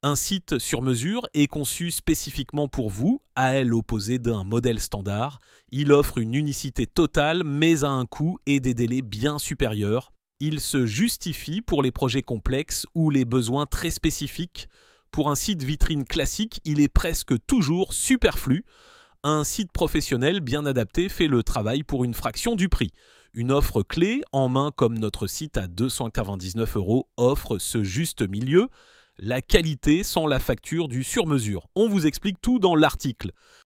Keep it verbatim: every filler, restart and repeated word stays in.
Un site sur mesure est conçu spécifiquement pour vous, à l'opposé d'un modèle standard. Il offre une unicité totale, mais à un coût et des délais bien supérieurs. Il se justifie pour les projets complexes ou les besoins très spécifiques. Pour un site vitrine classique, il est presque toujours superflu. Un site professionnel bien adapté fait le travail pour une fraction du prix. Une offre clé en main comme notre site à deux cent quatre-vingt-dix-neuf euros offre ce juste milieu. La qualité sans la facture du sur-mesure. On vous explique tout dans l'article.